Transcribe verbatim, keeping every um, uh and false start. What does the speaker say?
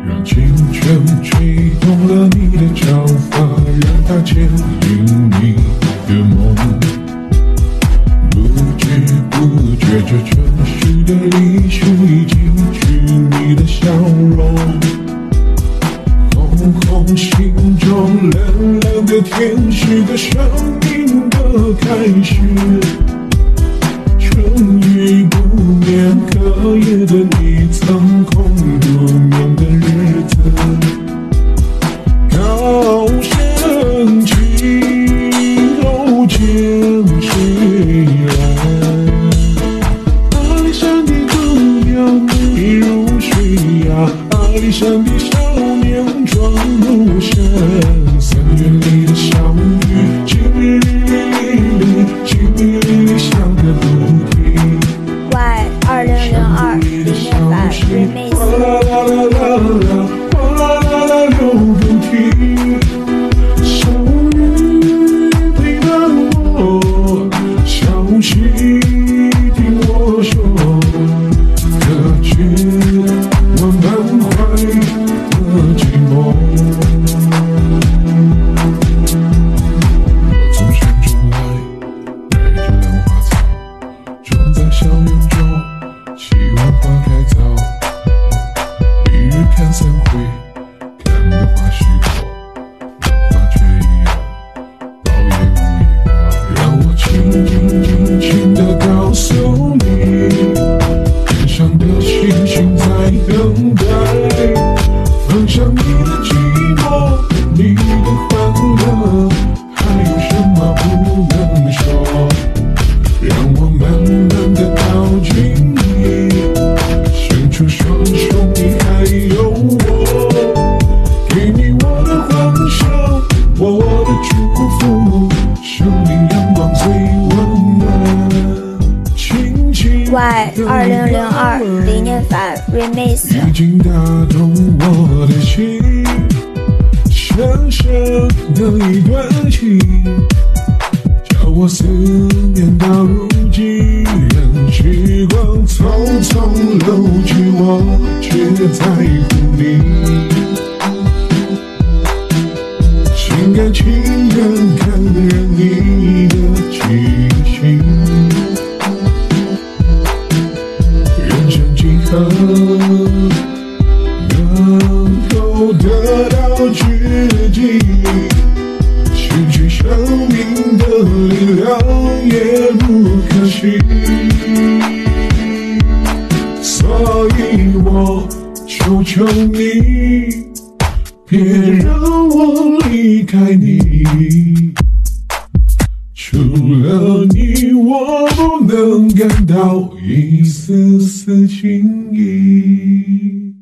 让青春吹动了你的长发，让它牵引你的梦。不知不觉，这城市的历史已记取你的笑容。红红心中冷冷的天使的生命的开始。春雨不眠，隔夜的你曾空独眠的日子，高声轻柔渐睡来。阿里山的姑娘美如水呀，阿里山的少年壮如山。三月里的小雨，淅沥沥，淅沥沥下个不停。 Y 二零零二里面版 remix。 哗啦啦啦啦啦，哗啦啦啦流不停。小雨陪伴我，小溪听我说，可觉我满怀的寂寞。我从山中来，带着兰花草，种在校园中，希望花开早。一日看三回，看得花虚口，兰花却依然，抱也无依靠。让我轻轻轻轻地告诉你，天上的星星在等待，放下你的寂寞，你的欢乐，还有什么不能说？让我慢慢地靠近你，伸出双手，你还有我，给你我的欢笑，我的祝福，生命阳光最温暖。轻轻 Y 二零零二理念版 remix。 已经打动我的心，深深的一段情，叫我思念到如今。任时光匆匆流去，我却在乎你。心甘情愿看着你的气息，人生几何能够得到知己？失去生命的力量也不可惜，所以我求求你，别让我离开你。除了你，我不能感到一丝丝情意。